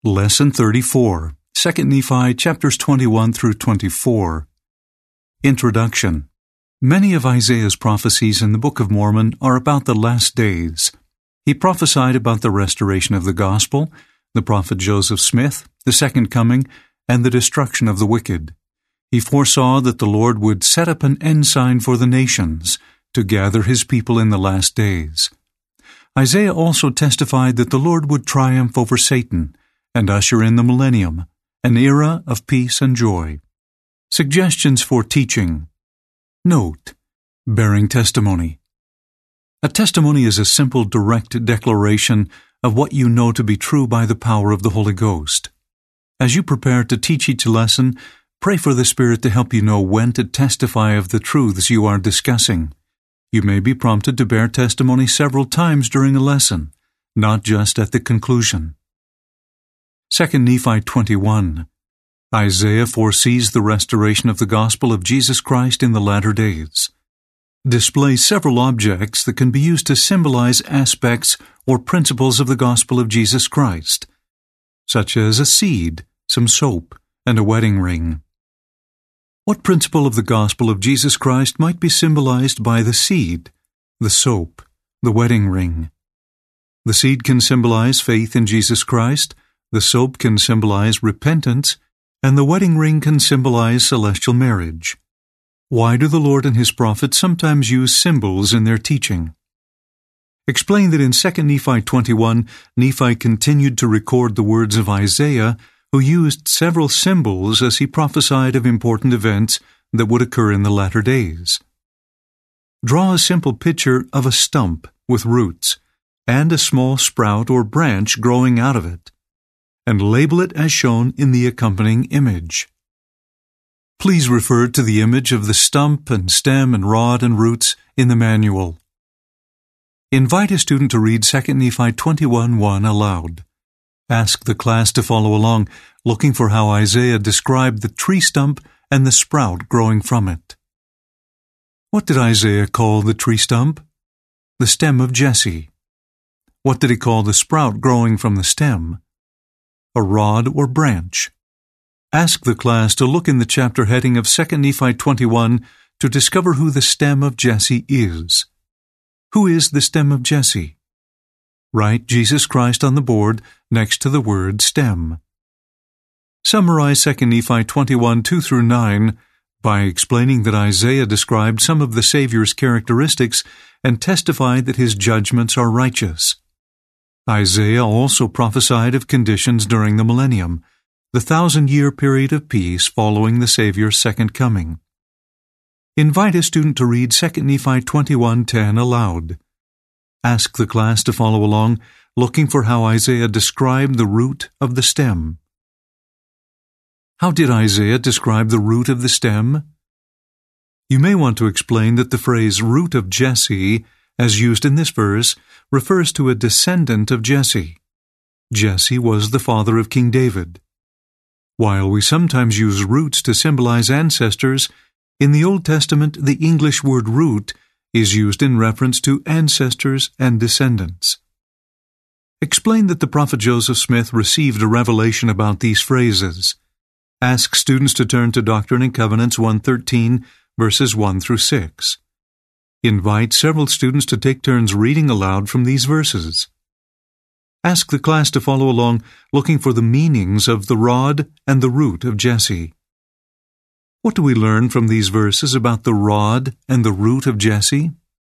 Lesson 34, 2 Nephi chapters 21 through 24. Introduction. Many of Isaiah's prophecies in the Book of Mormon are about the last days. He prophesied about the restoration of the gospel, the prophet Joseph Smith, the second coming, and the destruction of the wicked. He foresaw that the Lord would set up an ensign for the nations to gather his people in the last days. Isaiah also testified that the Lord would triumph over Satan and usher in the millennium, an era of peace and joy. Suggestions for teaching. Note: bearing testimony. A testimony is a simple, direct declaration of what you know to be true by the power of the Holy Ghost. As you prepare to teach each lesson, pray for the Spirit to help you know when to testify of the truths you are discussing. You may be prompted to bear testimony several times during a lesson, not just at the conclusion. 2 Nephi 21. Isaiah foresees the restoration of the gospel of Jesus Christ in the latter days. Displays several objects that can be used to symbolize aspects or principles of the gospel of Jesus Christ, such as a seed, some soap, and a wedding ring. What principle of the gospel of Jesus Christ might be symbolized by the seed, the soap, the wedding ring? The seed can symbolize faith in Jesus Christ, the soap can symbolize repentance, and the wedding ring can symbolize celestial marriage. Why do the Lord and His prophets sometimes use symbols in their teaching? Explain that in 2 Nephi 21, Nephi continued to record the words of Isaiah, who used several symbols as he prophesied of important events that would occur in the latter days. Draw a simple picture of a stump with roots and a small sprout or branch growing out of it, and label it as shown in the accompanying image. Please refer to the image of the stump and stem and rod and roots in the manual. Invite a student to read 2 Nephi 21:1 aloud. Ask the class to follow along, looking for how Isaiah described the tree stump and the sprout growing from it. What did Isaiah call the tree stump? The stem of Jesse. What did he call the sprout growing from the stem? A rod or branch. Ask the class to look in the chapter heading of 2 Nephi 21 to discover who the stem of Jesse is. Who is the stem of Jesse? Write Jesus Christ on the board next to the word stem. Summarize 2 Nephi 21, 2 through 9 by explaining that Isaiah described some of the Savior's characteristics and testified that his judgments are righteous. Isaiah also prophesied of conditions during the millennium, the 1,000-year period of peace following the Savior's second coming. Invite a student to read 2 Nephi 21:10 aloud. Ask the class to follow along, looking for how Isaiah described the root of the stem. How did Isaiah describe the root of the stem? You may want to explain that the phrase root of Jesse, as used in this verse, refers to a descendant of Jesse. Jesse was the father of King David. While we sometimes use roots to symbolize ancestors, in the Old Testament the English word root is used in reference to ancestors and descendants. Explain that the prophet Joseph Smith received a revelation about these phrases. Ask students to turn to Doctrine and Covenants 113, verses 1 through 6. Invite several students to take turns reading aloud from these verses. Ask the class to follow along, looking for the meanings of the rod and the root of Jesse. What do we learn from these verses about the rod and the root of Jesse?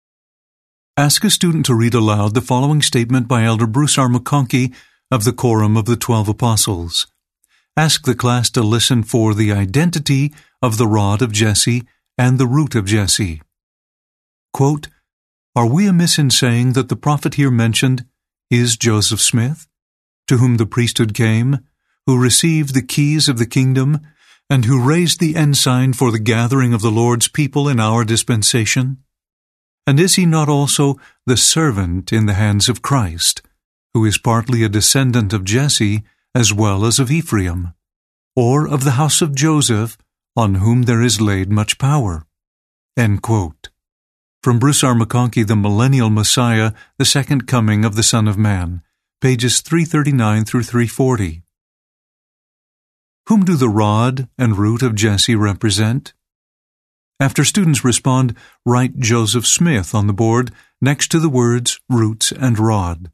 Ask a student to read aloud the following statement by Elder Bruce R. McConkie of the Quorum of the 12 Apostles. Ask the class to listen for the identity of the rod of Jesse and the root of Jesse. Quote, "Are we amiss in saying that the prophet here mentioned is Joseph Smith, to whom the priesthood came, who received the keys of the kingdom, and who raised the ensign for the gathering of the Lord's people in our dispensation? And is he not also the servant in the hands of Christ, who is partly a descendant of Jesse as well as of Ephraim, or of the house of Joseph, on whom there is laid much power?" End quote. From Bruce R. McConkie, The Millennial Messiah, the Second Coming of the Son of Man, pages 339 through 340. Whom do the rod and root of Jesse represent? After students respond, write Joseph Smith on the board next to the words roots and rod.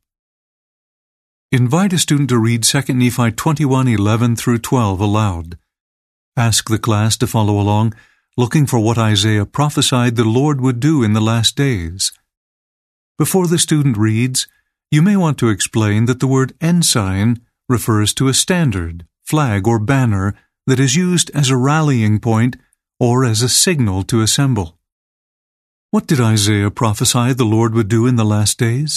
Invite a student to read 2 Nephi 21:11 through 12 aloud. Ask the class to follow along, looking for what Isaiah prophesied the Lord would do in the last days. Before the student reads, you may want to explain that the word ensign refers to a standard, flag, or banner that is used as a rallying point or as a signal to assemble. What did Isaiah prophesy the Lord would do in the last days?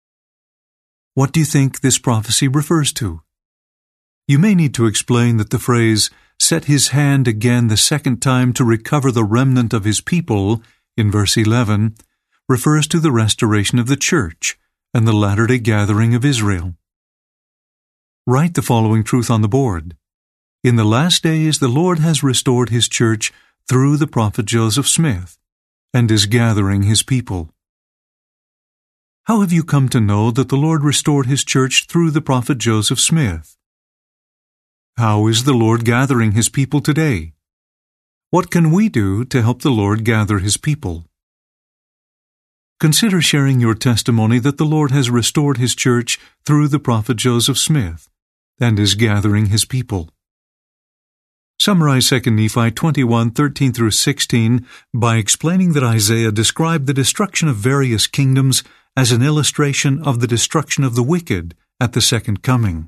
What do you think this prophecy refers to? You may need to explain that the phrase, set his hand again the second time to recover the remnant of his people, in verse 11, refers to the restoration of the church and the latter-day gathering of Israel. Write the following truth on the board. In the last days the Lord has restored his church through the prophet Joseph Smith and is gathering his people. How have you come to know that the Lord restored his church through the prophet Joseph Smith? How is the Lord gathering his people today? What can we do to help the Lord gather his people? Consider sharing your testimony that the Lord has restored his church through the prophet Joseph Smith and is gathering his people. Summarize 2 Nephi 21:13 through 16 by explaining that Isaiah described the destruction of various kingdoms as an illustration of the destruction of the wicked at the second coming.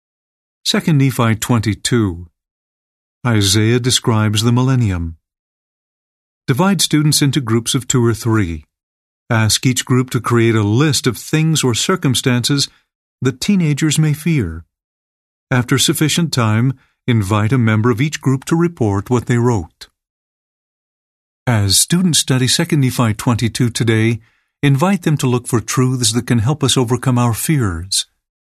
2 Nephi 22. Isaiah describes the millennium. Divide students into groups of 2 or 3. Ask each group to create a list of things or circumstances that teenagers may fear. After sufficient time, invite a member of each group to report what they wrote. As students study 2 Nephi 22 today, invite them to look for truths that can help us overcome our fears.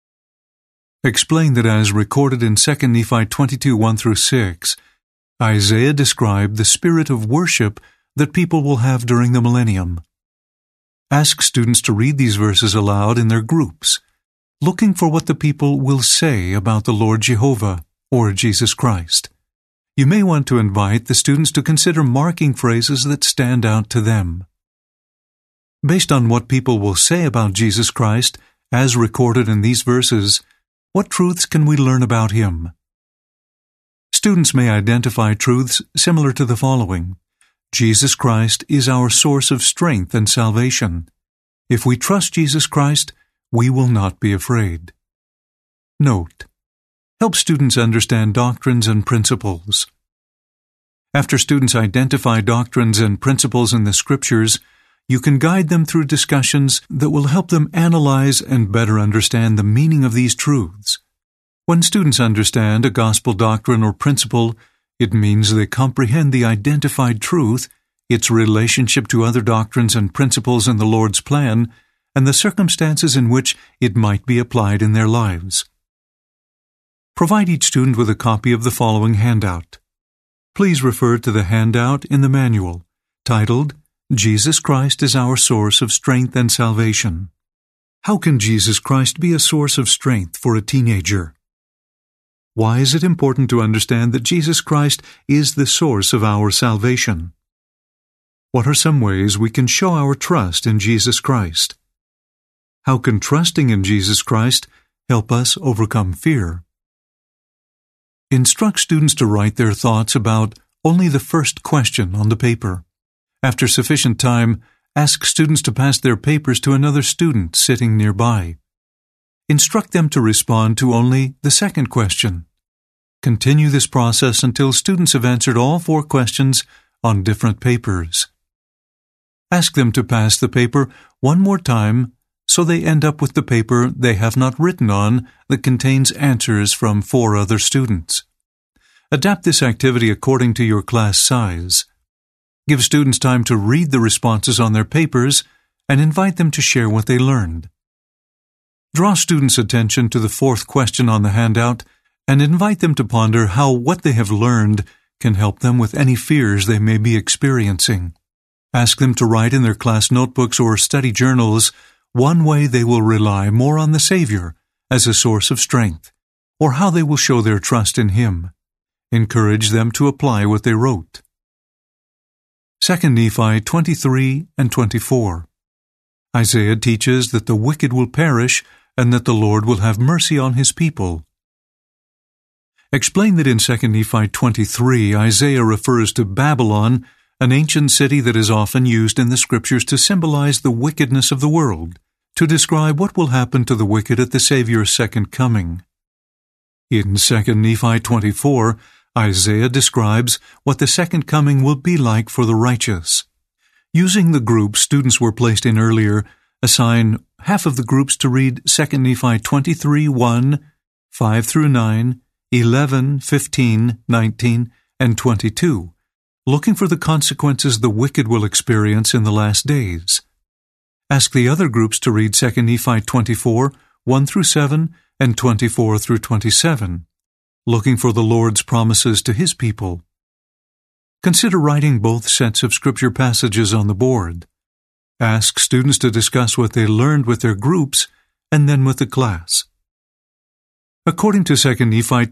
Explain that as recorded in 2 Nephi 22:1 through 6, Isaiah described the spirit of worship that people will have during the millennium. Ask students to read these verses aloud in their groups, looking for what the people will say about the Lord Jehovah or Jesus Christ. You may want to invite the students to consider marking phrases that stand out to them. Based on what people will say about Jesus Christ, as recorded in these verses, what truths can we learn about him? Students may identify truths similar to the following. Jesus Christ is our source of strength and salvation. If we trust Jesus Christ, we will not be afraid. Note: help students understand doctrines and principles. After students identify doctrines and principles in the Scriptures, you can guide them through discussions that will help them analyze and better understand the meaning of these truths. When students understand a gospel doctrine or principle, it means they comprehend the identified truth, its relationship to other doctrines and principles in the Lord's plan, and the circumstances in which it might be applied in their lives. Provide each student with a copy of the following handout. Please refer to the handout in the manual, titled, Jesus Christ is our source of strength and salvation. How can Jesus Christ be a source of strength for a teenager? Why is it important to understand that Jesus Christ is the source of our salvation? What are some ways we can show our trust in Jesus Christ? How can trusting in Jesus Christ help us overcome fear? Instruct students to write their thoughts about only the first question on the paper. After sufficient time, ask students to pass their papers to another student sitting nearby. Instruct them to respond to only the second question. Continue this process until students have answered all 4 questions on different papers. Ask them to pass the paper one more time so they end up with the paper they have not written on that contains answers from 4 other students. Adapt this activity according to your class size. Give students time to read the responses on their papers and invite them to share what they learned. Draw students' attention to the 4th question on the handout and invite them to ponder how what they have learned can help them with any fears they may be experiencing. Ask them to write in their class notebooks or study journals one way they will rely more on the Savior as a source of strength, or how they will show their trust in Him. encouraged them to apply what they wrote. 2 Nephi 23 and 24. Isaiah teaches that the wicked will perish and that the Lord will have mercy on his people. Explain that in 2 Nephi 23, Isaiah refers to Babylon, an ancient city that is often used in the Scriptures to symbolize the wickedness of the world, to describe what will happen to the wicked at the Savior's second coming. In 2 Nephi 24, Isaiah describes what the second coming will be like for the righteous. Using the groups students were placed in earlier, assign half of the groups to read 2 Nephi 23, 1, 5 through 9, 11, 15, 19, and 22, looking for the consequences the wicked will experience in the last days. Ask the other groups to read 2 Nephi 24, 1 through 7, and 24 through 27, looking for the Lord's promises to his people. Consider writing both sets of scripture passages on the board. Ask students to discuss what they learned with their groups and then with the class. According to 2 Nephi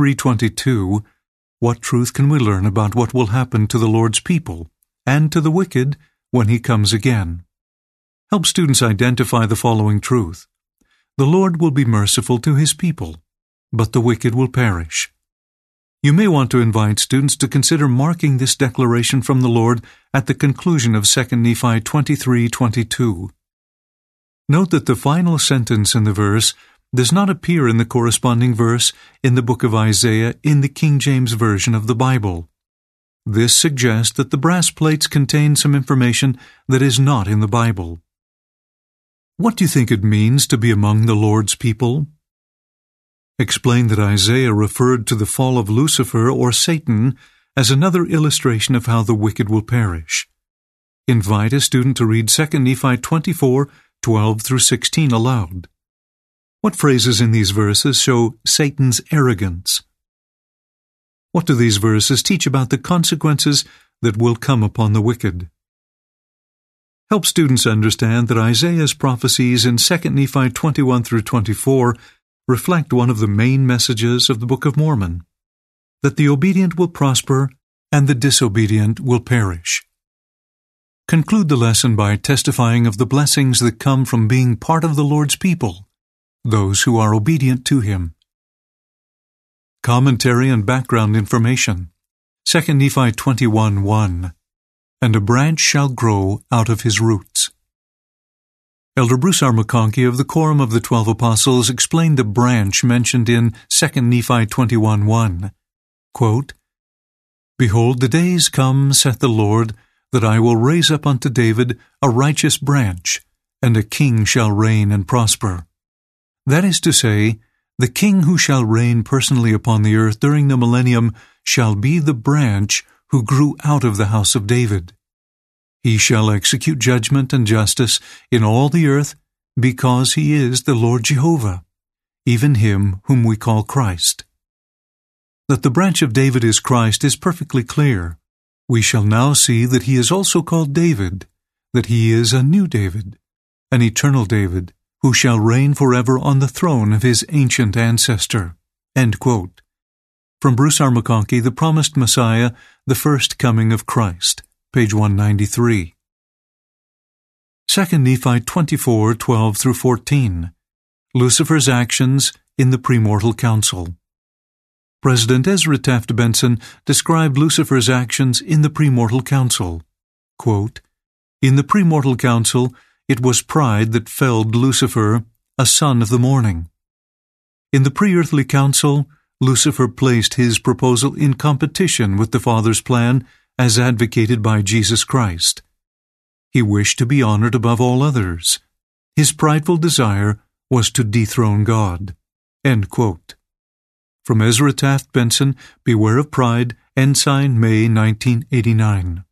23:22, what truth can we learn about what will happen to the Lord's people and to the wicked when he comes again? Help students identify the following truth. The Lord will be merciful to his people, but the wicked will perish. You may want to invite students to consider marking this declaration from the Lord at the conclusion of 2 Nephi 23:22. Note that the final sentence in the verse does not appear in the corresponding verse in the book of Isaiah in the King James Version of the Bible. This suggests that the brass plates contain some information that is not in the Bible. What do you think it means to be among the Lord's people? Explain that Isaiah referred to the fall of Lucifer or Satan as another illustration of how the wicked will perish. Invite a student to read 2 Nephi 24, 12 through 16 aloud. What phrases in these verses show Satan's arrogance? What do these verses teach about the consequences that will come upon the wicked? Help students understand that Isaiah's prophecies in 2 Nephi 21 through 24 reflect one of the main messages of the Book of Mormon, that the obedient will prosper and the disobedient will perish. Conclude the lesson by testifying of the blessings that come from being part of the Lord's people, those who are obedient to him. Commentary and background information. 2 Nephi 21:1. And a branch shall grow out of his roots. Elder Bruce R. McConkie of the Quorum of the 12 Apostles explained the branch mentioned in 2 Nephi 21:1. Quote, Behold, the days come, saith the Lord, that I will raise up unto David a righteous branch, and a king shall reign and prosper. That is to say, the king who shall reign personally upon the earth during the millennium shall be the branch who grew out of the house of David. He shall execute judgment and justice in all the earth, because he is the Lord Jehovah, even him whom we call Christ. That the branch of David is Christ is perfectly clear. We shall now see that he is also called David, that he is a new David, an eternal David, who shall reign forever on the throne of his ancient ancestor. End quote. From Bruce R. McConkie, The Promised Messiah, The First Coming of Christ, page 193. 2 Nephi 24:12 through 14. Lucifer's actions in the Premortal Council. President Ezra Taft Benson described Lucifer's actions in the Premortal Council. Quote, In the Premortal Council, it was pride that felled Lucifer, a son of the morning. In the pre-earthly council, Lucifer placed his proposal in competition with the Father's plan as advocated by Jesus Christ. He wished to be honored above all others. His prideful desire was to dethrone God. End quote. From Ezra Taft Benson, Beware of Pride, Ensign, May 1989.